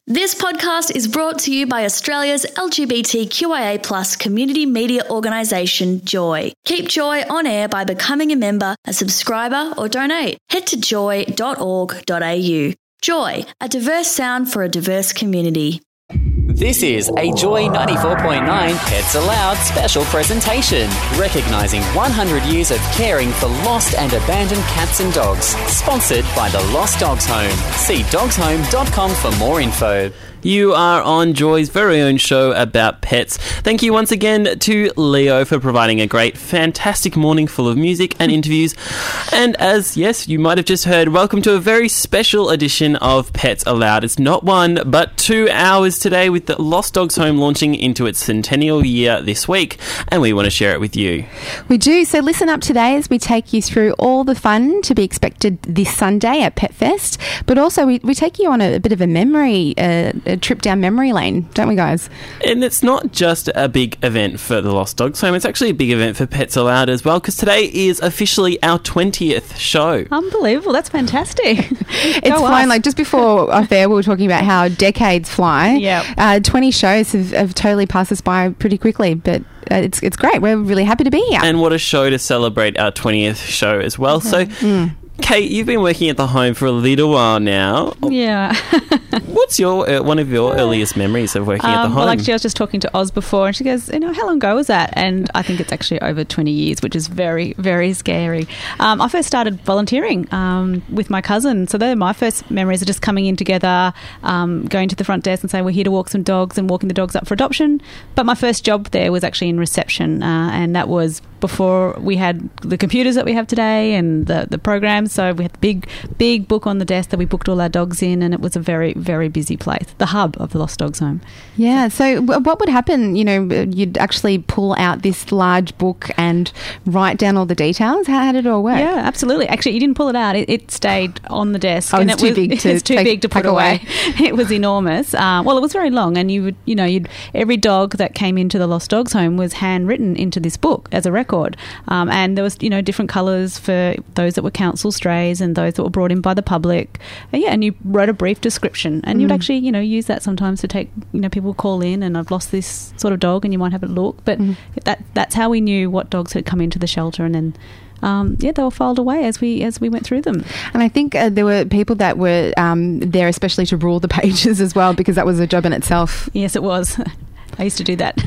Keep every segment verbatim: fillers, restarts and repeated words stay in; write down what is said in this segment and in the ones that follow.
This podcast is brought to you by Australia's L G B T Q I A plus community media organisation, Joy. Keep Joy on air by becoming a member, a subscriber or donate. Head to joy dot org dot a u. Joy, a diverse sound for a diverse community. This is a Joy ninety-four point nine Pets Aloud special presentation, recognising one hundred years of caring for lost and abandoned cats and dogs. Sponsored by the Lost Dogs Home. See dogs home dot com for more info. You are on Joy's very own show about pets. Thank you once again to Leo for providing a great, fantastic morning full of music and interviews. And as, yes, you might have just heard, welcome to a very special edition of Pets Aloud. It's not one, but two hours today with the Lost Dogs Home launching into its centennial year this week. And we want to share it with you. We do. So listen up today as we take you through all the fun to be expected this Sunday at Pet Fest. But also we, we take you on a, a bit of a memory uh, a trip down memory lane, don't we, guys? And it's not just a big event for the Lost Dogs Home, it's actually a big event for Pets Aloud as well, because today is officially our twentieth show. Unbelievable, that's fantastic. It's flown, like just before off air we were talking about how decades fly. Yeah. Uh, twenty shows have, have totally passed us by pretty quickly, but uh, it's it's great. We're really happy to be here. And what a show to celebrate our twentieth show as well. Okay. So... Mm. Kate, you've been working at the home for a little while now. Yeah. What's your uh, one of your earliest memories of working um, at the home? Well, actually, I was just talking to Oz before, and she goes, you know, how long ago was that? And I think it's actually over twenty years, which is very, very scary. Um, I first started volunteering um, with my cousin. So they're my first memories of just coming in together, um, going to the front desk and saying, we're here to walk some dogs and walking the dogs up for adoption. But my first job there was actually in reception, uh, and that was before we had the computers that we have today and the, the programs. So we had the big, big book on the desk that we booked all our dogs in, and it was a very, very busy place, the hub of the Lost Dogs Home. Yeah, so w- what would happen, you know, you'd actually pull out this large book and write down all the details? How, how did it all work? Yeah, absolutely. Actually, you didn't pull it out. It, it stayed on the desk. Oh, and it's it too was, big to It's too take, big to put away. away. It was enormous. Um, well, it was very long, and you would, you know, you'd every dog that came into the Lost Dogs Home was handwritten into this book as a record. Um, and there was, you know, different colours for those that were council strays and those that were brought in by the public. And yeah, and you wrote a brief description, and mm. you'd actually, you know, use that sometimes to take, you know, people call in and I've lost this sort of dog, and you might have a look. But mm. that that's how we knew what dogs had come into the shelter, and then Um, yeah, they were filed away as we as we went through them. And I think uh, there were people that were um, there especially to rule the pages as well, because that was a job in itself. Yes, it was. I used to do that.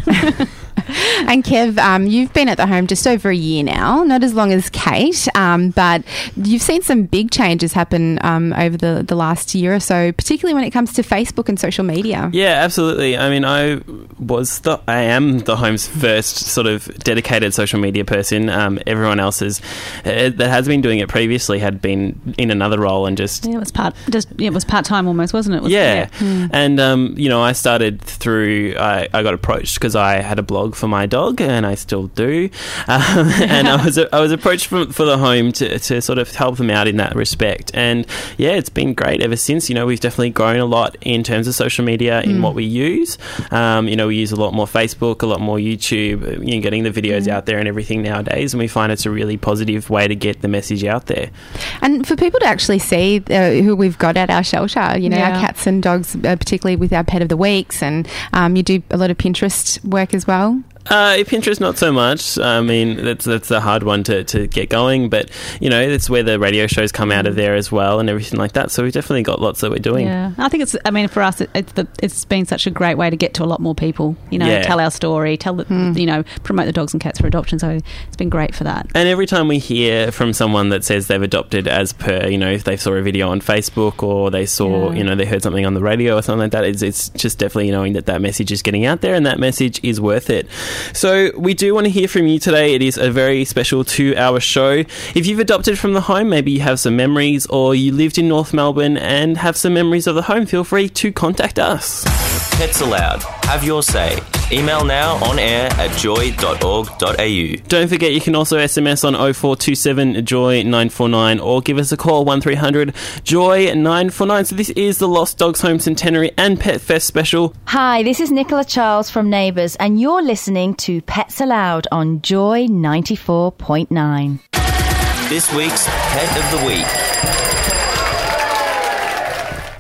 And Kev, um, you've been at the home just over a year now, not as long as Kate, um, but you've seen some big changes happen um, over the, the last year or so, particularly when it comes to Facebook and social media. Yeah, absolutely. I mean, I was the, I am the home's first sort of dedicated social media person. Um, everyone else is, uh, that has been doing it previously had been in another role and just... Yeah, it was part, just, yeah, it was part-time almost, wasn't it? Was yeah. yeah. Mm. And, um, you know, I started through, I, I got approached because I had a blog for my dog, and I still do. Um, and I was I was approached for, for the home to, to sort of help them out in that respect. And yeah, it's been great ever since. You know, we've definitely grown a lot in terms of social media in mm. what we use. Um, you know, we use a lot more Facebook, a lot more YouTube, you know, getting the videos mm. out there and everything nowadays. And we find it's a really positive way to get the message out there. And for people to actually see uh, who we've got at our shelter, you know, yeah. our cats and dogs, uh, particularly with our Pet of the Weeks, and um, you do a lot of Pinterest work as well. Uh, Pinterest, not so much. I mean, that's that's a hard one to, to get going, but, you know, that's where the radio shows come out of there as well and everything like that. So we've definitely got lots that we're doing. Yeah, I think it's, I mean, for us, it, it's, the, it's been such a great way to get to a lot more people, you know, yeah. tell our story, tell, the, mm. you know, promote the dogs and cats for adoption. So it's been great for that. And every time we hear from someone that says they've adopted as per, you know, if they saw a video on Facebook or they saw, yeah. you know, they heard something on the radio or something like that, it's, it's just definitely knowing that that message is getting out there and that message is worth it. So we do want to hear from you today. It is a very special two-hour show. If you've adopted from the home, maybe you have some memories, or you lived in North Melbourne and have some memories of the home, feel free to contact us. Pets Aloud. Have your say. Email now on air at joy dot org dot a u. Don't forget you can also S M S on oh four two seven joy nine four nine or give us a call one three hundred joy nine four nine. So this is the Lost Dogs Home Centenary and Pet Fest special. Hi, this is Nicola Charles from Neighbours, and you're listening to Pets Aloud on Joy ninety-four point nine. This week's Pet of the Week.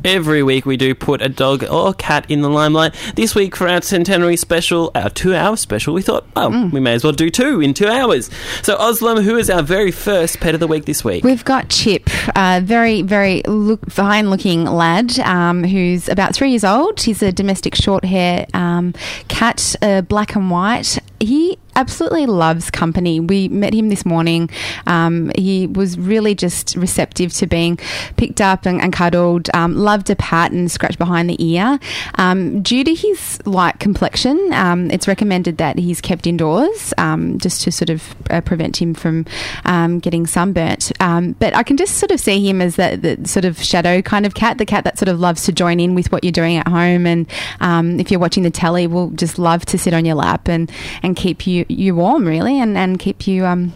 Every week we do put a dog or cat in the limelight. This week for our centenary special, our two-hour special, we thought, oh, mm. we may as well do two in two hours. So, Oslam, who is our very first pet of the week this week? We've got Chip, a very, very look, fine-looking lad um, who's about three years old. He's a domestic short-hair um, cat, uh, black and white. He absolutely loves company. We met him this morning. Um, he was really just receptive to being picked up and, and cuddled, um, loved a pat and scratch behind the ear. Um, due to his light complexion, um, it's recommended that he's kept indoors um, just to sort of uh, prevent him from um, getting sunburnt. Um, but I can just sort of see him as that, that sort of shadow kind of cat, the cat that sort of loves to join in with what you're doing at home. And um, if you're watching the telly, will just love to sit on your lap and, and keep you you warm, really, and, and keep you um,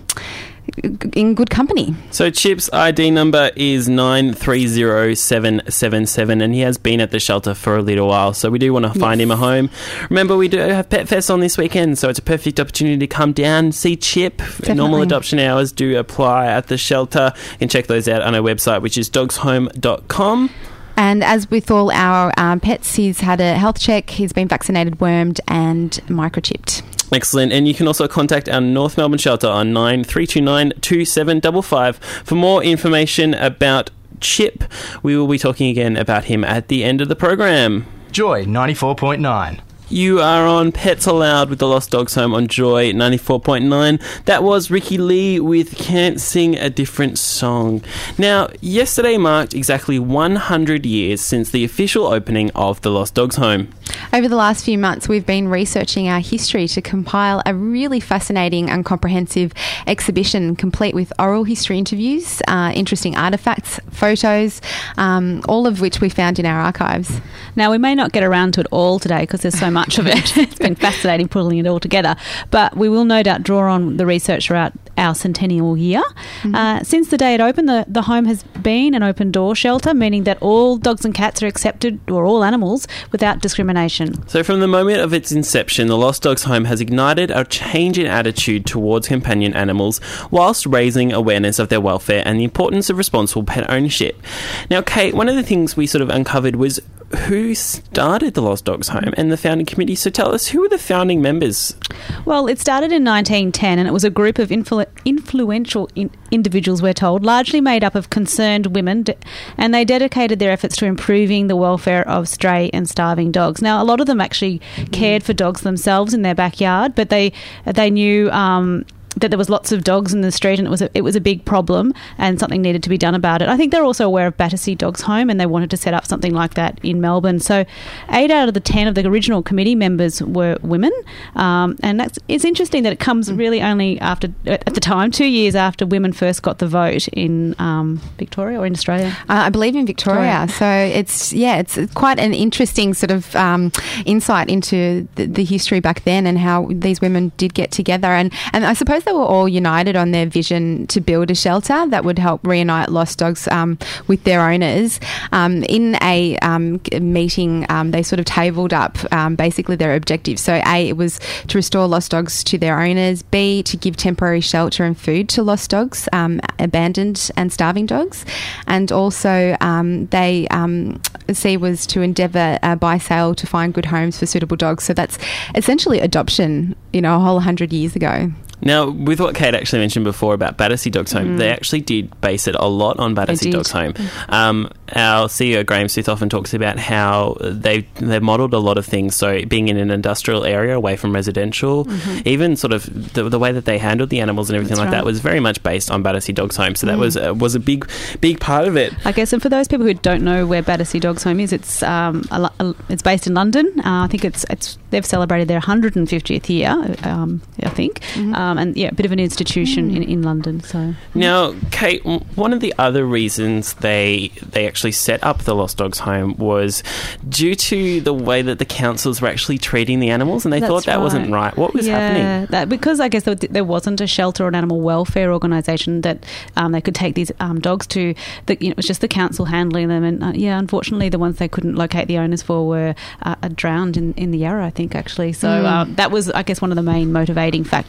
in good company. So Chip's I D number is nine three zero seven seven seven, and he has been at the shelter for a little while, so we do want to find yes. him a home. Remember, we do have Pet Fest on this weekend, so it's a perfect opportunity to come down, see Chip. Definitely. Normal adoption hours do apply at the shelter. You can check those out on our website, which is dogs home dot com. And as with all our um, pets, he's had a health check, he's been vaccinated, wormed and microchipped. Excellent. And you can also contact our North Melbourne shelter on nine three two nine two seven five five for more information about Chip. We will be talking again about him at the end of the program. Joy ninety-four point nine. You are on Pets Aloud with the Lost Dogs Home on Joy ninety-four point nine. That was Ricky Lee with Can't Sing a Different Song. Now, yesterday marked exactly one hundred years since the official opening of the Lost Dogs Home. Over the last few months, we've been researching our history to compile a really fascinating and comprehensive exhibition complete with oral history interviews, uh, interesting artefacts, photos, um, all of which we found in our archives. Now, we may not get around to it all today because there's so much of it. It's been fascinating pulling it all together. But we will no doubt draw on the research throughout our centennial year. Mm-hmm. Uh, since the day it opened, the, the home has been an open door shelter, meaning that all dogs and cats are accepted, or all animals, without discrimination. So from the moment of its inception, the Lost Dogs Home has ignited a change in attitude towards companion animals whilst raising awareness of their welfare and the importance of responsible pet ownership. Now, Kate, one of the things we sort of uncovered was who started the Lost Dogs Home and the founding committee. So tell us, who were the founding members? Well, it started in nineteen ten and it was a group of influ- influential in- individuals, we're told, largely made up of concerned women, de- and they dedicated their efforts to improving the welfare of stray and starving dogs. Now, a lot of them actually cared for dogs themselves in their backyard, but they they knew um, that there was lots of dogs in the street and it was a, it was a big problem and something needed to be done about it. I think they're also aware of Battersea Dogs Home and they wanted to set up something like that in Melbourne. So eight out of the ten of the original committee members were women, um, and that's it's interesting that it comes really only after, at the time, two years after women first got the vote in um, Victoria or in Australia. Uh, I believe in Victoria. Victoria. So it's, yeah, it's quite an interesting sort of um, insight into the, the history back then and how these women did get together. And, and I suppose they were all united on their vision to build a shelter that would help reunite lost dogs um, with their owners. Um, in a um, meeting, um, they sort of tabled up um, basically their objectives. So A, it was to restore lost dogs to their owners. B, to give temporary shelter and food to lost dogs, um, abandoned and starving dogs. And also um, they, um, C was to endeavour uh, by sale to find good homes for suitable dogs. So that's essentially adoption, you know, a whole hundred years ago. Now, with what Kate actually mentioned before about Battersea Dogs Home, mm. they actually did base it a lot on Battersea Dogs Home. Um, our C E O, Graham Smith, often talks about how they they modelled a lot of things. So being in an industrial area away from residential, mm-hmm. even sort of the, the way that they handled the animals and everything That's like right. that was very much based on Battersea Dogs Home. So that mm. was, uh, was a big big part of it. I guess, and for those people who don't know where Battersea Dogs Home is, it's um, a, a, it's based in London. Uh, I think it's it's they've celebrated their one hundred fiftieth year, um, I think. Mm-hmm. Um, and yeah, a bit of an institution mm. in, in London. So now, Kate, one of the other reasons they they actually set up the Lost Dogs Home was due to the way that the councils were actually treating the animals, and they That's thought that right. wasn't right. What was yeah, happening? That, because I guess there, there wasn't a shelter or an animal welfare organisation that um, they could take these um, dogs to. The, you know, it was just the council handling them, and uh, yeah, unfortunately, the ones they couldn't locate the owners for were uh, drowned in, in the Yarra, I think, actually. So mm. um, that was, I guess, one of the main motivating factors for these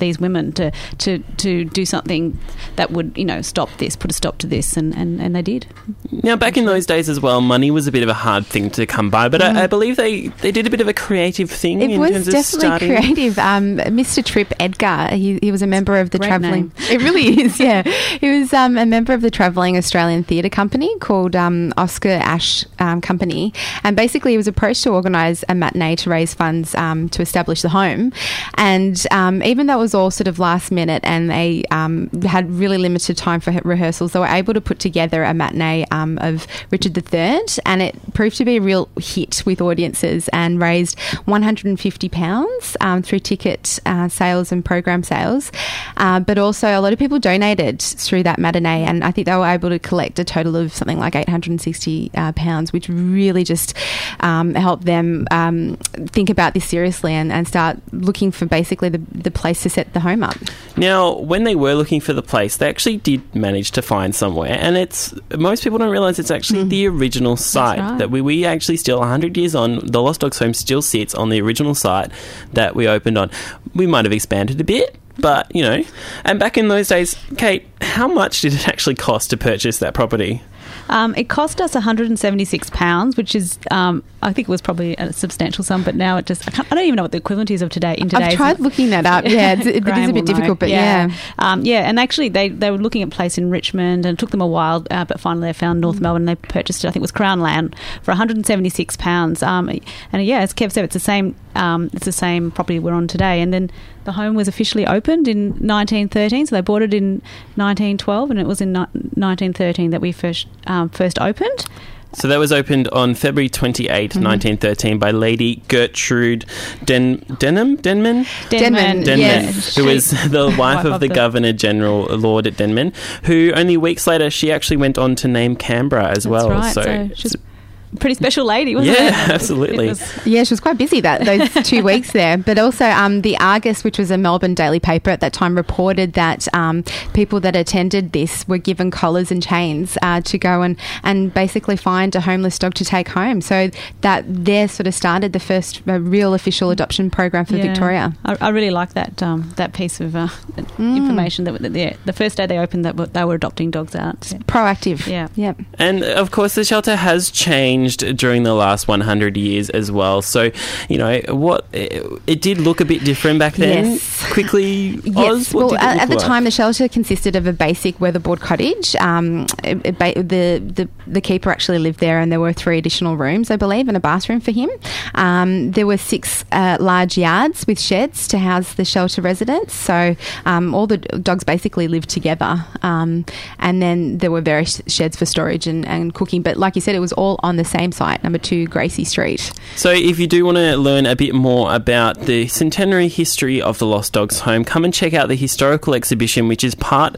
these women to, to, to do something that would, you know, stop this, put a stop to this, and, and, and they did. Now, back in those days as well, money was a bit of a hard thing to come by, but mm. I, I believe they, they did a bit of a creative thing it in was terms of definitely starting. creative. Um, Mister Tripp Edgar, he, he was a member of the Great travelling... name. It really is, yeah. He was um, a member of the travelling Australian theatre company called um, Oscar Ash um, Company, and basically he was approached to organise a matinee to raise funds um, to establish the home. And um, even though it was all sort of last minute and they um, had really limited time for rehearsals, they were able to put together a matinee um, of Richard the Third, and it proved to be a real hit with audiences and raised one hundred fifty pounds um, through ticket uh, sales and program sales. Uh, but also a lot of people donated through that matinee, and I think they were able to collect a total of something like eight hundred sixty uh, pounds, which really just um, helped them um, think about this seriously and, and start looking for basically the, the place to set the home up. Now, when they were looking for the place, they actually did manage to find somewhere, and it's most people don't realise it's actually mm. the original site right. that we, we actually still, one hundred years on, the Lost Dogs home still sits on the original site that we opened on. We might have expanded a bit, but, you know, and back in those days, Kate, how much did it actually cost to purchase that property? Um, it cost us one hundred seventy-six pounds, which is, um, I think it was probably a substantial sum, but now it just, I, can't, I don't even know what the equivalent is of today in today's. I've tried looking that up. Yeah, it's, it, it is a bit difficult, but yeah. Yeah, um, yeah and actually they, they were looking at a place in Richmond, and it took them a while, uh, but finally they found North mm. Melbourne, and they purchased it, I think it was Crown Land, for one hundred seventy-six pounds. Um, and yeah, as Kev said, it's the same, um, it's the same property we're on today. And then the home was officially opened in nineteen thirteen, so they bought it in nineteen twelve, and it was in nineteen thirteen that we first um, first opened. So that was opened on February twenty-eighth, mm-hmm. nineteen thirteen by Lady Gertrude Den- Denham? Denman? Denman, Denman, yes. who was the wife, wife of, of the, the Governor-General, Lord Denman, who only weeks later, she actually went on to name Canberra as That's well. Right. So, so she's pretty special lady, wasn't yeah, it? Yeah, absolutely. It was- yeah, she was quite busy that those two weeks there. But also um, the Argus, which was a Melbourne daily paper at that time, reported that um, people that attended this were given collars and chains uh, to go and, and basically find a homeless dog to take home. So that there sort of started the first uh, real official adoption program for yeah. Victoria. I, I really like that um, that piece of uh, mm. information that, that yeah, the first day they opened that they were adopting dogs out. Yeah. Proactive. Yeah. Yep. And of course the shelter has changed during the last one hundred years as well. So, you know, what it, it did look a bit different back then. Yes. Quickly, yes. Oz, what well, did it at, look at the like? time, the shelter consisted of a basic weatherboard cottage. Um, it, it, ba- the, the the keeper actually lived there, and there were three additional rooms, I believe, and a bathroom for him. Um, there were six uh, large yards with sheds to house the shelter residents. So um, all the dogs basically lived together. Um, and then there were various sheds for storage and, and cooking. But like you said, it was all on the same site, number two Gracie Street. So if you do want to learn a bit more about the centenary history of the Lost Dogs home, come and check out the historical exhibition, which is part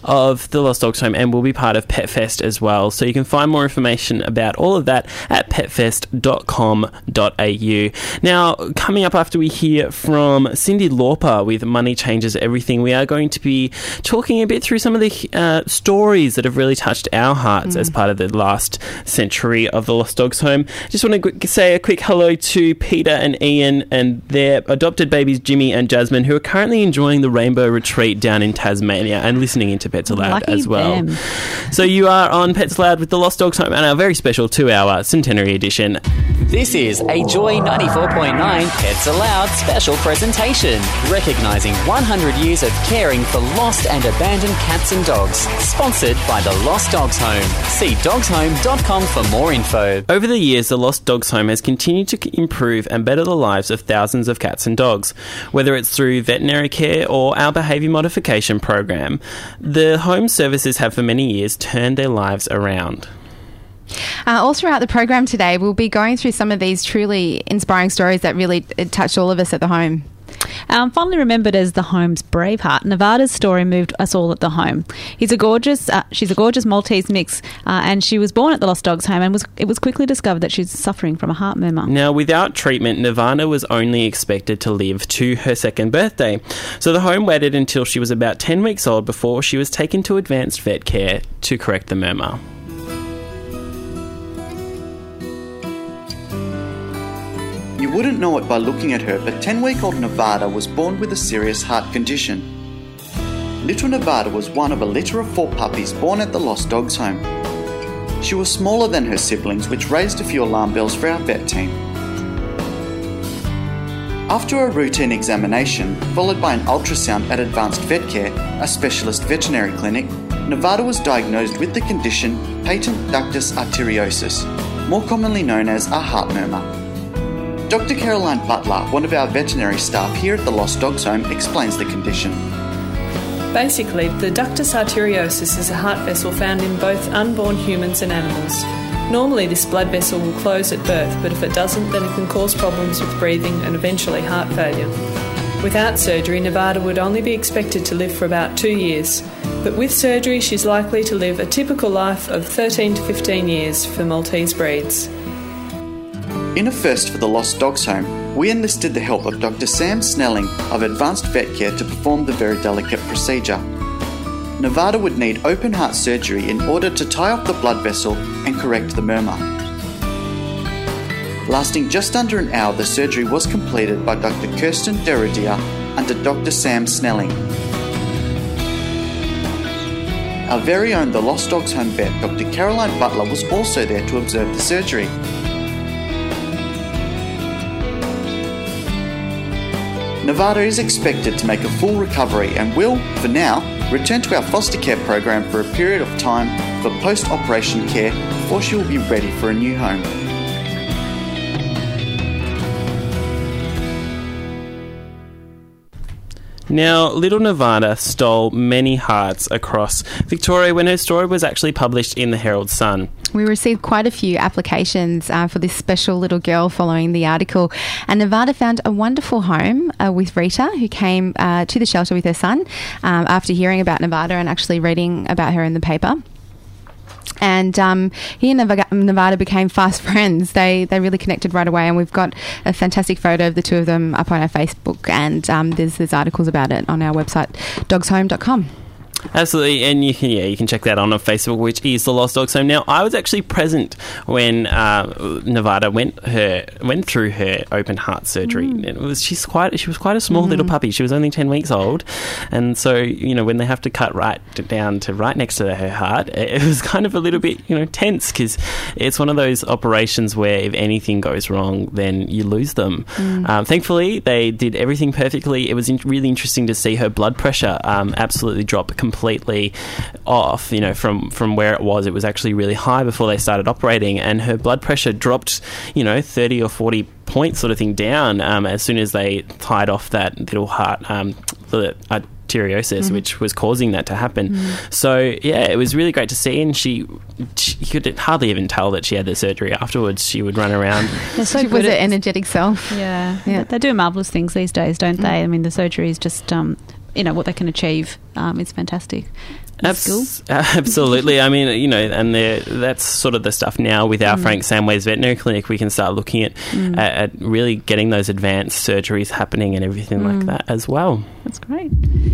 of the Lost Dogs home and will be part of Pet Fest as well. So you can find more information about all of that at pet fest dot com dot a u. Now, coming up after we hear from Cyndi Lauper with Money Changes Everything, we are going to be talking a bit through some of the uh, stories that have really touched our hearts mm. as part of the last century of the Lost Dogs home. Just want to say a quick hello to Peter and Ian and their adopted babies Jimmy and Jasmine, who are currently enjoying the Rainbow Retreat down in Tasmania and listening into Pets Aloud Lucky as well. them. So you are on Pets Aloud with the Lost Dogs home and our very special two-hour centenary edition. This is a Joy ninety-four point nine Pets Aloud special presentation, recognising one hundred years of caring for lost and abandoned cats and dogs. Sponsored by the Lost Dogs Home. See dogs home dot com for more info. Over the years, the Lost Dogs home has continued to improve and better the lives of thousands of cats and dogs. Whether it's through veterinary care or our behaviour modification program, the home services have for many years turned their lives around. Uh, all throughout the program today, we'll be going through some of these truly inspiring stories that really touched all of us at the home. Um, fondly remembered as the home's Braveheart, Nevada's story moved us all at the home. He's a gorgeous, uh, she's a gorgeous Maltese mix, uh, and she was born at the Lost Dogs home, and was it was quickly discovered that she's suffering from a heart murmur. Now, without treatment, Nirvana was only expected to live to her second birthday. So the home waited until she was about ten weeks old before she was taken to advanced vet care to correct the murmur. You wouldn't know it by looking at her, but ten-week-old Nevada was born with a serious heart condition. Little Nevada was one of a litter of four puppies born at the Lost Dogs Home. She was smaller than her siblings, which raised a few alarm bells for our vet team. After a routine examination, followed by an ultrasound at Advanced Vet Care, a specialist veterinary clinic, Nevada was diagnosed with the condition patent ductus arteriosus, more commonly known as a heart murmur. Doctor Caroline Butler, one of our veterinary staff here at the Lost Dogs Home, explains the condition. Basically, the ductus arteriosus is a heart vessel found in both unborn humans and animals. Normally this blood vessel will close at birth, but if it doesn't, then it can cause problems with breathing and eventually heart failure. Without surgery, Nevada would only be expected to live for about two years, but with surgery she's likely to live a typical life of thirteen to fifteen years for Maltese breeds. In a first for the Lost Dogs Home, we enlisted the help of Doctor Sam Snelling of Advanced Vet Care to perform the very delicate procedure. Nevada would need open heart surgery in order to tie off the blood vessel and correct the murmur. Lasting just under an hour, the surgery was completed by Doctor Kirsten Derridia under Doctor Sam Snelling. Our very own The Lost Dogs Home vet, Doctor Caroline Butler, was also there to observe the surgery. Nevada is expected to make a full recovery and will, for now, return to our foster care program for a period of time for post-operation care before she will be ready for a new home. Now, little Nevada stole many hearts across Victoria when her story was actually published in the Herald Sun. We received quite a few applications uh, for this special little girl following the article, and Nevada found a wonderful home uh, with Rita, who came uh, to the shelter with her son um, after hearing about Nevada and actually reading about her in the paper. And um, he and Nevada became fast friends. They they really connected right away, and we've got a fantastic photo of the two of them up on our Facebook, and um, there's there's articles about it on our website, dogs home dot com. Absolutely, and you can, yeah, you can check that on on Facebook, which is the Lost Dogs Home. Now, I was actually present when uh, Nevada went her went through her open heart surgery. Mm. It was she's quite she was quite a small mm. little puppy. She was only ten weeks old, and so you know when they have to cut right down to right next to her heart, it was kind of a little bit you know tense because it's one of those operations where if anything goes wrong, then you lose them. Mm. Um, thankfully, they did everything perfectly. It was in- really interesting to see her blood pressure um, absolutely drop completely off, you know, from, from where it was. It was actually really high before they started operating, and her blood pressure dropped, you know, thirty or forty points sort of thing down um, as soon as they tied off that little heart, um, the arteriosus, mm-hmm. which was causing that to happen. Mm. So, yeah, it was really great to see, and she, she you could hardly even tell that she had the surgery afterwards. She would run around. So she was an energetic self. Yeah. yeah. They do marvellous things these days, don't mm. they? I mean, the surgery is just... Um, you know, what they can achieve um, is fantastic. Abs- absolutely. I mean, you know, and that's sort of the stuff now with our mm. Frank Samways Veterinary Clinic. We can start looking at, mm. at, at really getting those advanced surgeries happening and everything mm. like that as well. That's great.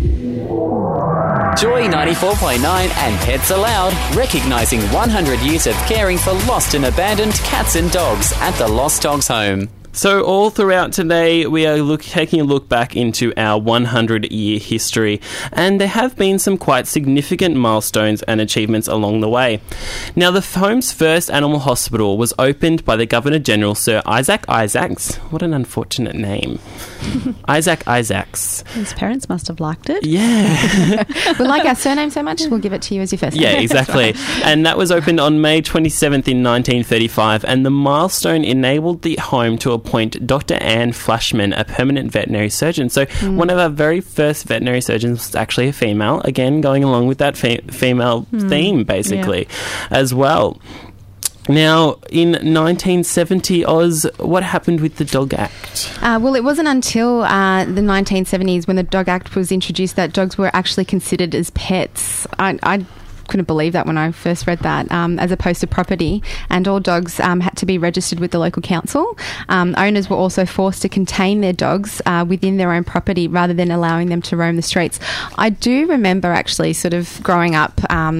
Joy ninety-four point nine and Pets Aloud, recognising one hundred years of caring for lost and abandoned cats and dogs at the Lost Dogs Home. So all throughout today, we are look, taking a look back into our one hundred year history, and there have been some quite significant milestones and achievements along the way. Now, the home's first animal hospital was opened by the Governor-General, Sir Isaac Isaacs. What an unfortunate name. Isaac Isaacs. His parents must have liked it. Yeah. We like our surname so much, we'll give it to you as your first name. Yeah, exactly. Right. And that was opened on May twenty-seventh in nineteen thirty-five, and the milestone enabled the home to appoint Doctor Anne Flashman, a permanent veterinary surgeon. So mm. one of our very first veterinary surgeons was actually a female, again going along with that fe- female mm. theme basically yeah. as well. Now, in nineteen seventy, Oz, what happened with the Dog Act? Uh, well, it wasn't until uh, the nineteen seventies when the Dog Act was introduced that dogs were actually considered as pets. I, I couldn't believe that when I first read that, um, as opposed to property, and all dogs um, had to be registered with the local council. Um, owners were also forced to contain their dogs uh, within their own property rather than allowing them to roam the streets. I do remember actually sort of growing up um,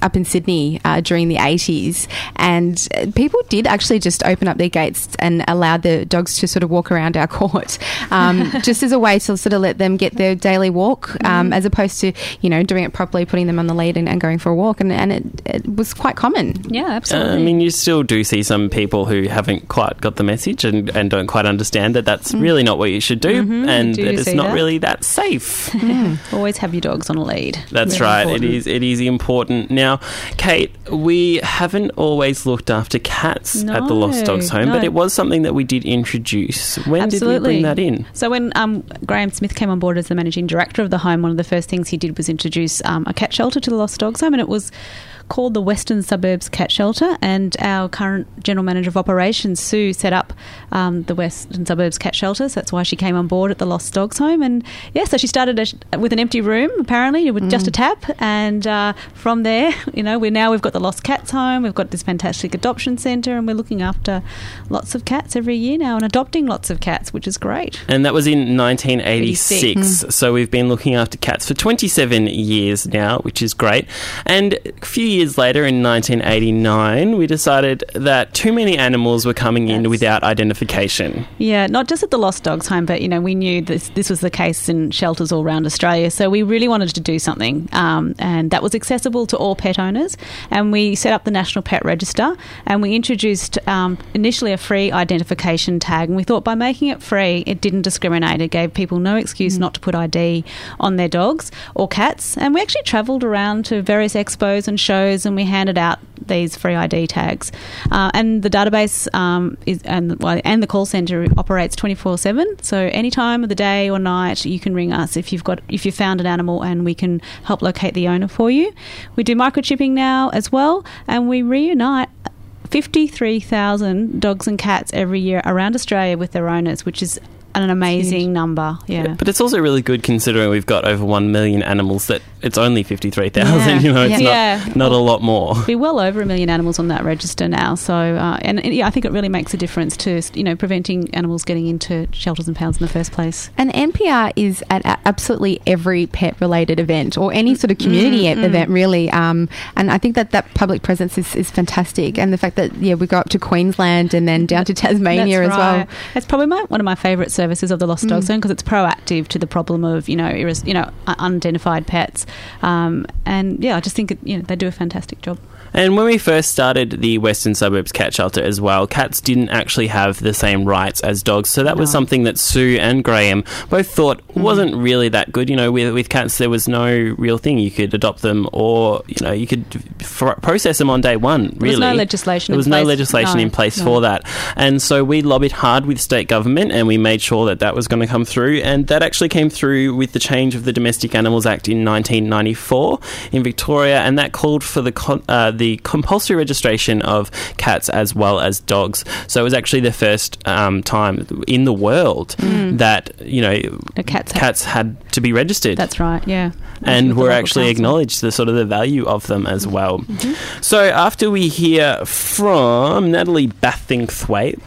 up in Sydney uh, during the eighties, and people did actually just open up their gates and allow the dogs to sort of walk around our court, um, just as a way to sort of let them get their daily walk, um, mm. as opposed to, you know, doing it properly, putting them on the lead and, and going for a walk. And, and it, it was quite common. Yeah, absolutely. Uh, I mean, you still do see some people who haven't quite got the message and, and don't quite understand that that's mm. really not what you should do, mm-hmm. and do that it's not that? really that safe. Mm. Always have your dogs on a lead. That's Very right. important. It is. It is important. Now, Kate, we haven't always looked after cats no, at the Lost Dogs Home, no. but it was something that we did introduce. When Absolutely. did we bring that in? So when um, Graham Smith came on board as the managing director of the home, one of the first things he did was introduce um, a cat shelter to the Lost Dogs Home, and it was called the Western Suburbs Cat Shelter, and our current General Manager of Operations, Sue, set up um, the Western Suburbs Cat Shelter, so that's why she came on board at the Lost Dogs Home. And yeah, so she started a, with an empty room, apparently, with mm. just a tap, and uh, from there, you know, we now we've got the Lost Cats Home, we've got this fantastic adoption centre, and we're looking after lots of cats every year now and adopting lots of cats, which is great. And that was in nineteen eighty-six, mm. so we've been looking after cats for twenty-seven years now, which is great. And a few years later, in nineteen eighty-nine, we decided that too many animals were coming in That's, without identification. Yeah, not just at the Lost Dogs Home, but, you know, we knew this this was the case in shelters all around Australia, so we really wanted to do something, um, and that was accessible to all pet owners. And we set up the National Pet Register, and we introduced um, initially a free identification tag, and we thought by making it free, it didn't discriminate. It gave people no excuse mm. not to put I D on their dogs or cats. And we actually travelled around to various expos and shows, and we handed out these free I D tags. Uh, and the database um, is and, well, and the call centre operates twenty-four seven. So any time of the day or night, you can ring us if you've got if you've found an animal, and we can help locate the owner for you. We do microchipping now as well, and we reunite fifty-three thousand dogs and cats every year around Australia with their owners, which is an amazing number. Yeah, but it's also really good considering we've got over one million animals that it's only fifty-three thousand. Yeah. You know, it's yeah. not not a lot more. Be well over a million animals on that register now. So, uh, and, and yeah, I think it really makes a difference to, you know, preventing animals getting into shelters and pounds in the first place. And N P R is at absolutely every pet-related event or any sort of community mm, event, mm. really. Um, and I think that that public presence is, is fantastic. And the fact that yeah, we go up to Queensland and then down to Tasmania That's as right. well. It's probably my, one of my favourite services of the Lost Dogs Home, because it's proactive to the problem of, you know, iris, you know, unidentified pets. Um, and yeah, I just think it, you know, they do a fantastic job. And when we first started the Western Suburbs Cat Shelter as well, cats didn't actually have the same rights as dogs. So that no. was something that Sue and Graham both thought mm. wasn't really that good. You know, with, with cats, there was no real thing. You could adopt them, or, you know, you could f- process them on day one, really. There was no legislation There was in place. no legislation no, in place no. for that. And so we lobbied hard with state government, and we made sure that that was going to come through. And that actually came through with the change of the Domestic Animals Act in nineteen ninety-four in Victoria, and that called for the con- uh, the compulsory registration of cats as well as dogs. So it was actually the first um, time in the world mm. that, you know, the cats, cats had to be registered. That's right, yeah. And we're actually council. acknowledged the sort of the value of them as well. Mm-hmm. So after we hear from Natalie Bathingthwaite,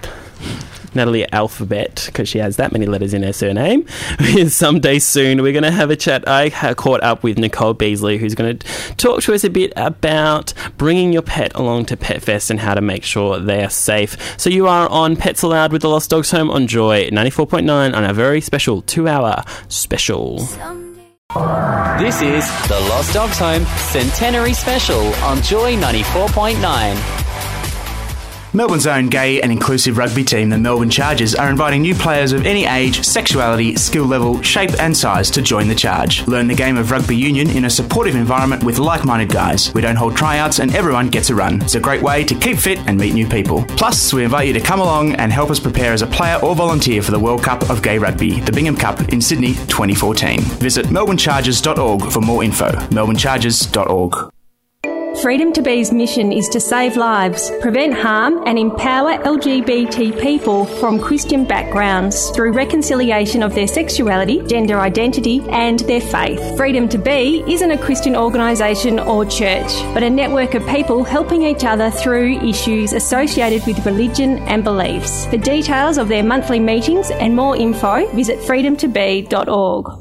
Natalie Alphabet, because she has that many letters in her surname, someday soon we're going to have a chat. I caught up with Nicole Beasley, who's going to talk to us a bit about bringing your pet along to Pet Fest and how to make sure they are safe. So you are on Pets Aloud with the Lost Dogs Home on Joy ninety-four point nine on a very special two-hour special. This is the Lost Dogs Home Centenary Special on Joy ninety-four point nine. Melbourne's own gay and inclusive rugby team, the Melbourne Chargers, are inviting new players of any age, sexuality, skill level, shape and size to join the charge. Learn the game of rugby union in a supportive environment with like-minded guys. We don't hold tryouts and everyone gets a run. It's a great way to keep fit and meet new people. Plus, we invite you to come along and help us prepare as a player or volunteer for the World Cup of Gay Rugby, the Bingham Cup in Sydney twenty fourteen. Visit melbourne chargers dot org for more info. melbourne chargers dot org. Freedom to Be's mission is to save lives, prevent harm and empower L G B T people from Christian backgrounds through reconciliation of their sexuality, gender identity and their faith. Freedom to Be isn't a Christian organisation or church, but a network of people helping each other through issues associated with religion and beliefs. For details of their monthly meetings and more info, visit freedom to be dot org.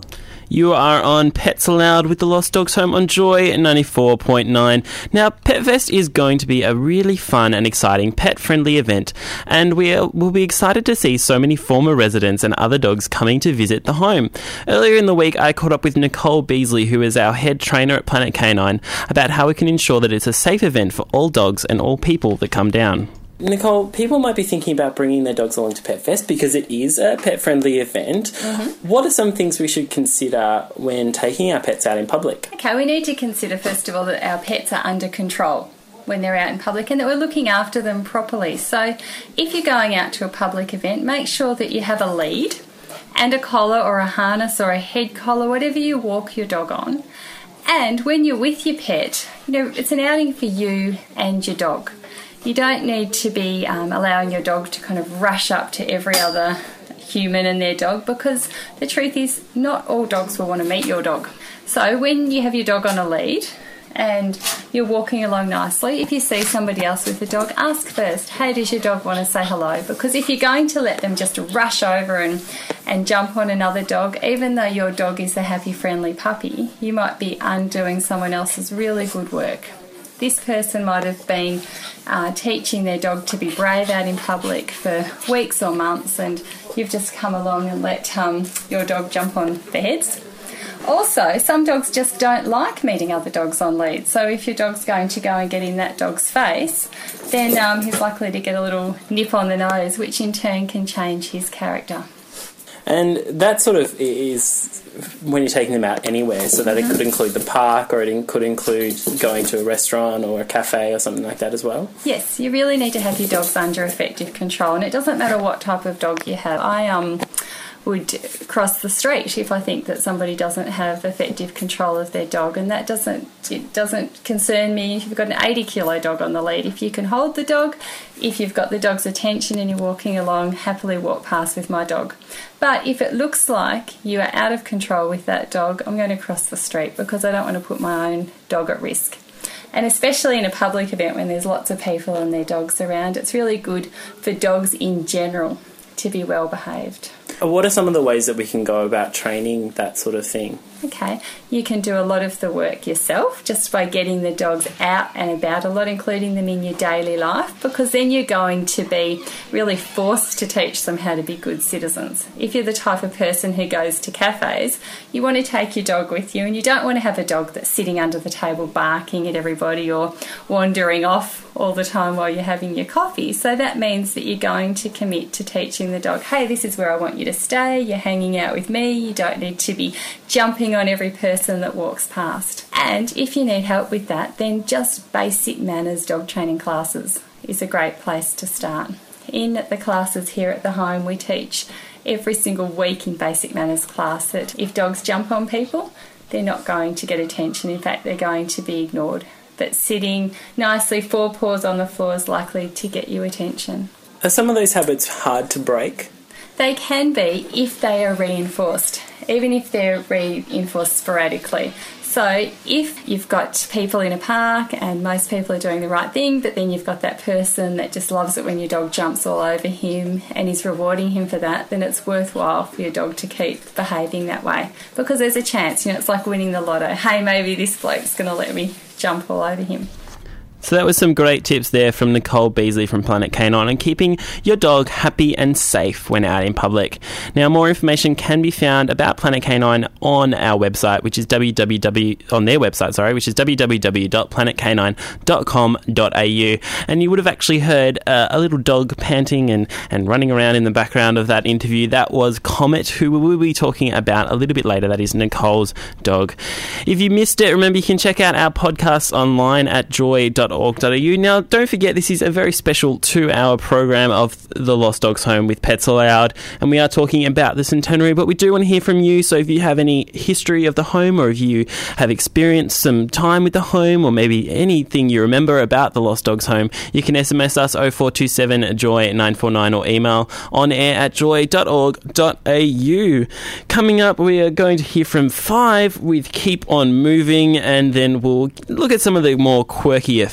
You are on Pets Aloud with the Lost Dogs Home on Joy ninety-four point nine. Now, PetFest is going to be a really fun and exciting pet-friendly event, and we will be excited to see so many former residents and other dogs coming to visit the home. Earlier in the week, I caught up with Nicole Beasley, who is our head trainer at Planet Canine, about how we can ensure that it's a safe event for all dogs and all people that come down. Nicole, people might be thinking about bringing their dogs along to PetFest because it is a pet-friendly event. Mm-hmm. What are some things we should consider when taking our pets out in public? Okay, we need to consider, first of all, that our pets are under control when they're out in public and that we're looking after them properly. So if you're going out to a public event, make sure that you have a lead and a collar or a harness or a head collar, whatever you walk your dog on. And when you're with your pet, you know, it's an outing for you and your dog. You don't need to be um, allowing your dog to kind of rush up to every other human and their dog, because the truth is not all dogs will want to meet your dog. So when you have your dog on a lead and you're walking along nicely, if you see somebody else with a dog, ask first, hey, does your dog want to say hello? Because if you're going to let them just rush over and, and jump on another dog, even though your dog is a happy, friendly puppy, you might be undoing someone else's really good work. This person might have been uh, teaching their dog to be brave out in public for weeks or months, and you've just come along and let um, your dog jump on their heads. Also, some dogs just don't like meeting other dogs on lead. So if your dog's going to go and get in that dog's face, then um, he's likely to get a little nip on the nose, which in turn can change his character. And that sort of is when you're taking them out anywhere, so that mm-hmm. it could include the park, or it could include going to a restaurant or a cafe or something like that as well? Yes, you really need to have your dogs under effective control, and it doesn't matter what type of dog you have. I um would cross the street if I think that somebody doesn't have effective control of their dog, and that doesn't it doesn't concern me if you've got an eighty kilo dog on the lead. If you can hold the dog, if you've got the dog's attention and you're walking along, happily walk past with my dog. But if it looks like you are out of control with that dog, I'm going to cross the street, because I don't want to put my own dog at risk. And especially in a public event when there's lots of people and their dogs around, it's really good for dogs in general to be well behaved. What are some of the ways that we can go about training that sort of thing? Okay, you can do a lot of the work yourself just by getting the dogs out and about a lot, including them in your daily life, because then you're going to be really forced to teach them how to be good citizens. If you're the type of person who goes to cafes, you want to take your dog with you, and you don't want to have a dog that's sitting under the table barking at everybody or wandering off all the time while you're having your coffee. So that means that you're going to commit to teaching the dog, hey, this is where I want you to stay, you're hanging out with me, you don't need to be jumping on every person that walks past. And if you need help with that, then just basic manners dog training classes is a great place to start. In the classes here at the home, we teach every single week in basic manners class that if dogs jump on people, they're not going to get attention. In fact, they're going to be ignored. That sitting nicely, four paws on the floor, is likely to get you attention. Are some of those habits hard to break? They can be if they are reinforced, even if they're reinforced sporadically. So if you've got people in a park and most people are doing the right thing, but then you've got that person that just loves it when your dog jumps all over him and is rewarding him for that, then it's worthwhile for your dog to keep behaving that way, because there's a chance, you know, it's like winning the lotto. Hey, maybe this bloke's going to let me jump all over him. So that was some great tips there from Nicole Beasley from Planet Canine on keeping your dog happy and safe when out in public. Now, more information can be found about Planet Canine on our website, which is www on their website, sorry, which is w w w dot planet canine dot com dot a u. And you would have actually heard uh, a little dog panting and, and running around in the background of that interview. That was Comet, who we will be talking about a little bit later. That is Nicole's dog. If you missed it, remember you can check out our podcasts online at joy dot org dot a u. Now, don't forget, this is a very special two-hour program of the Lost Dogs Home with Pets Aloud, and we are talking about the centenary, but we do want to hear from you. So if you have any history of the home, or if you have experienced some time with the home, or maybe anything you remember about the Lost Dogs Home, you can S M S us oh four two seven joy nine four nine or email on air at joy dot org dot a u. Coming up, we are going to hear from Five with Keep On Moving, and then we'll look at some of the more quirky effects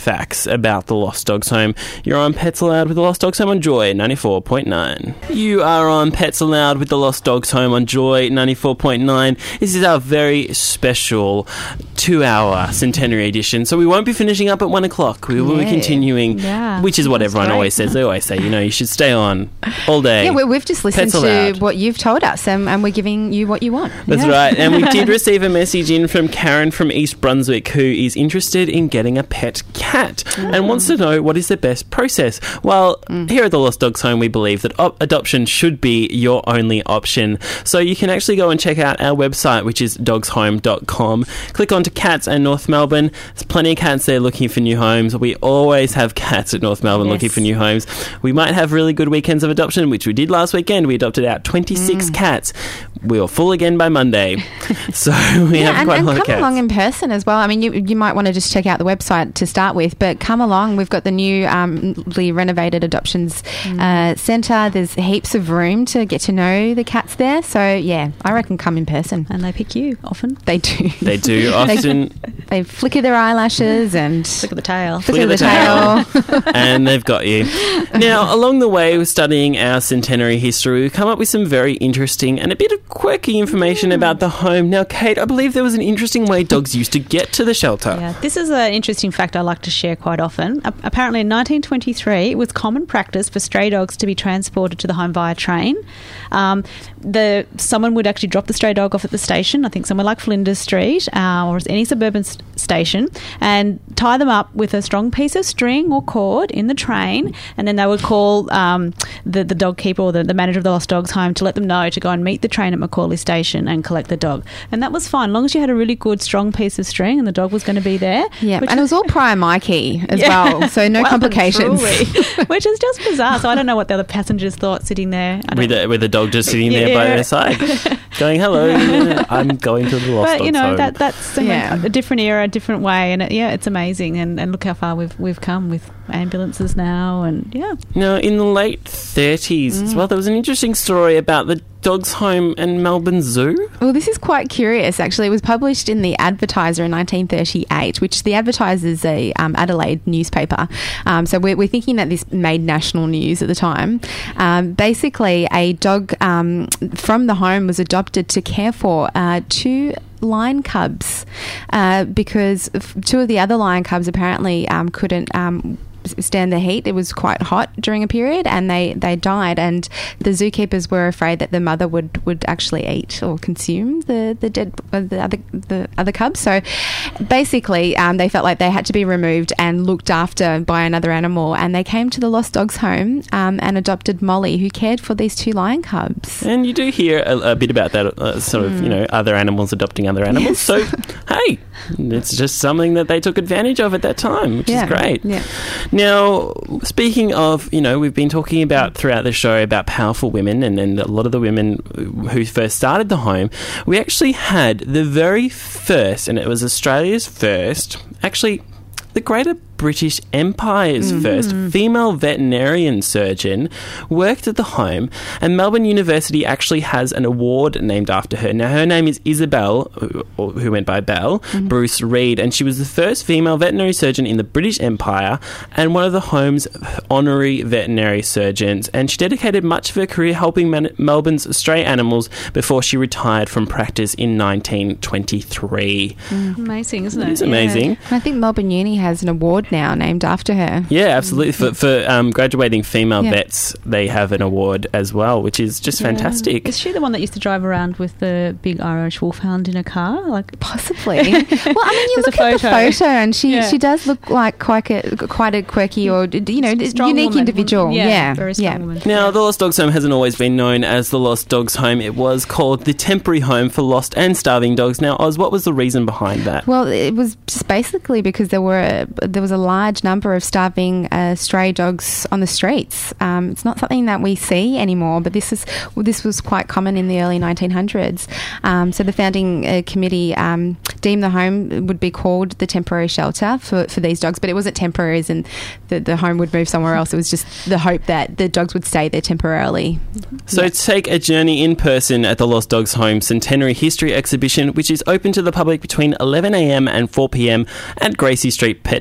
facts about the Lost Dogs Home. You're on Pets Aloud with the Lost Dogs Home on Joy ninety-four point nine. You are on Pets Aloud with the Lost Dogs Home on Joy ninety-four point nine. This is our very special two-hour centenary edition, so we won't be finishing up at one o'clock. We will Yeah. be continuing, Yeah. which is what That's everyone great. always says. They always say, you know, you should stay on all day. Yeah, we, we've just listened Pets to Aloud. what you've told us, and, and we're giving you what you want. That's Yeah. right. And we did receive a message in from Karen from East Brunswick, who is interested in getting a pet cat and wants to know what is the best process. Well, here at the Lost Dogs Home, we believe that op- adoption should be your only option. So you can actually go and check out our website, which is dogs home dot com. Click onto cats and North Melbourne. There's plenty of cats there looking for new homes. We always have cats at North Melbourne Yes. looking for new homes. We might have really good weekends of adoption, which we did last weekend. We adopted out twenty-six cats. We were full again by Monday. So we Yeah, have and, quite and a lot come of cats. along in person as well. I mean, you you might want to just check out the website to start with, but come along. We've got the new um, the renovated adoptions uh, centre. There's heaps of room to get to know the cats there. So yeah, I reckon come in person. And they pick you often. They do. They do often. They flicker their eyelashes and Look at the tail. flicker at the, the tail. And they've got you. Now, along the way, we're studying our centenary history. We've come up with some very interesting and a bit of quirky information about the home. Now, Kate, I believe there was an interesting way dogs used to get to the shelter. Yeah, this is an interesting fact I like to share quite often. A- apparently, in nineteen twenty-three, it was common practice for stray dogs to be transported to the home via train. Um, the someone would actually drop the stray dog off at the station, I think somewhere like Flinders Street uh, or any suburban s- station, and tie them up with a strong piece of string or cord in the train, and then they would call um, the, the dog keeper or the, the manager of the Lost Dogs Home to let them know to go and meet the train at Macaulay Station and collect the dog. And that was fine, as long as you had a really good, strong piece of string and the dog was going to be there. Yeah, which and it is- was all prior Mikey as Yeah. well, so no Well and complications. truly. Which is just bizarre. So I don't know what the other passengers thought sitting there. I don't With the, with the dog just sitting there by Yeah. their side, going, hello, yeah, I'm going to the Lost But Dogs you know Home. that that's something- Yeah. a different era, a different way, and it, yeah, it's amazing. And, and look how far we've we've come with ambulances now, and yeah, Now, in the late thirties as well, there was an interesting story about the Dogs Home and Melbourne Zoo. Well, this is quite curious, actually. It was published in the Advertiser in nineteen thirty-eight, which the Advertiser is a um, Adelaide newspaper. Um, so we're, we're thinking that this made national news at the time. Um, basically, a dog um, from the home was adopted to care for uh, two lion cubs uh, because f- two of the other lion cubs apparently um, couldn't um, stand the heat. It was quite hot during a period, and they, they died. And the zookeepers were afraid that the mother would, would actually eat or consume the the dead uh, the other the other cubs. So basically, um, they felt like they had to be removed and looked after by another animal. And they came to the Lost Dogs Home um, and adopted Molly, who cared for these two lion cubs. And you do hear a, a bit about that, uh, sort of, you know, other animals adopting other animals. So, hey, it's just something that they took advantage of at that time, which Yeah. is great. Yeah. Now, speaking of, you know, we've been talking about throughout the show about powerful women and, and a lot of the women who first started the home. We actually had the very first, and it was Australia's first, actually the Greater British Empire's Mm-hmm. first female veterinarian surgeon worked at the home, and Melbourne University actually has an award named after her. Now, her name is Isabel, who, who went by Belle, Mm-hmm. Bruce Reed, and she was the first female veterinary surgeon in the British Empire and one of the home's honorary veterinary surgeons, and she dedicated much of her career helping Man- Melbourne's stray animals before she retired from practice in nineteen twenty-three. amazing, isn't it? It's amazing. And I think Melbourne Uni has an award now named after her. Yeah, absolutely. For, for um, graduating female Yeah. vets, they have an award as well, which is just fantastic. Is she the one that used to drive around with the big Irish wolfhound in a car? Like Possibly. Well, I mean, you There's look a at the photo. photo, and she, Yeah. she does look like quite a quite a quirky or you know Strong unique woman. individual. Yeah, Yeah, very strong yeah. woman. Now, the Lost Dogs Home hasn't always been known as the Lost Dogs Home. It was called the Temporary Home for Lost and Starving Dogs. Now, Oz, what was the reason behind that? Well, it was just basically because there were there was a large number of starving uh, stray dogs on the streets. Um, it's not something that we see anymore, but this is well, this was quite common in the early nineteen hundreds. Um, so the founding uh, committee um, deemed the home would be called the temporary shelter for, for these dogs, but it wasn't temporary as in the, the home would move somewhere else. It was just the hope that the dogs would stay there temporarily. So take a journey in person at the Lost Dogs Home Centenary History Exhibition, which is open to the public between eleven a m and four p m at Gracie Street Pet Fest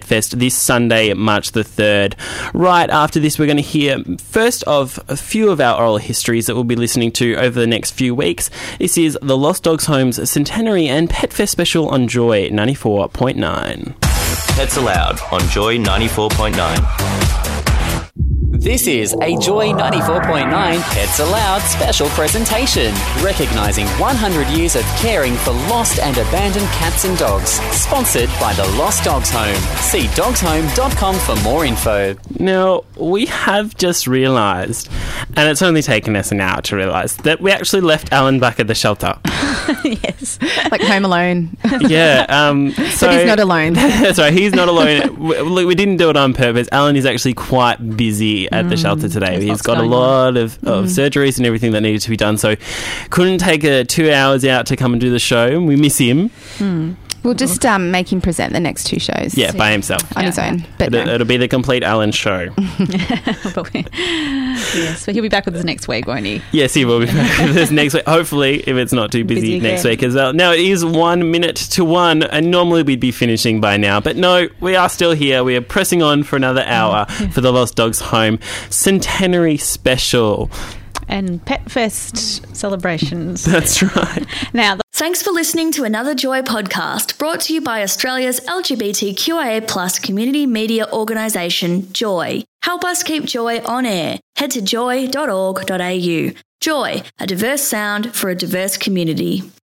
this Sunday, March the third. Right after this, we're going to hear first of a few of our oral histories that we'll be listening to over the next few weeks. This is the Lost Dogs Home's Centenary and Pet Fest special on Joy ninety-four point nine. Pets Allowed on Joy ninety-four point nine. This is a Joy ninety-four point nine Pets Allowed special presentation, recognising one hundred years of caring for lost and abandoned cats and dogs. Sponsored by the Lost Dogs Home. See dogs home dot com for more info. Now, we have just realised, and it's only taken us an hour to realise, that we actually left Alan back at the shelter. Yes. Like Home Alone. Yeah. Um, so but he's not alone. That's right. He's not alone. we, we didn't do it on purpose. Alan is actually quite busy at mm, the shelter today. He's got a lot of, of mm. surgeries and everything that needed to be done. So couldn't take uh, two hours out to come and do the show. We miss him. Mm. We'll just um, make him present the next two shows. Yeah, by himself. On yeah. his own. But it'll, no. it'll be the complete Alan show. Yes, but he'll be back with us next week, won't he? Yes, he will be back with us next week. Hopefully, if it's not too busy, busy next week as well. Now, it is one minute to one, and normally we'd be finishing by now. But no, we are still here. We are pressing on for another hour oh, yeah. for the Lost Dogs Home Centenary Special. And Pet Fest celebrations. That's right. Now, the- Thanks for listening to another Joy podcast brought to you by Australia's L G B T Q I A plus community media organisation, Joy. Help us keep Joy on air. Head to joy dot org dot a u. Joy, a diverse sound for a diverse community.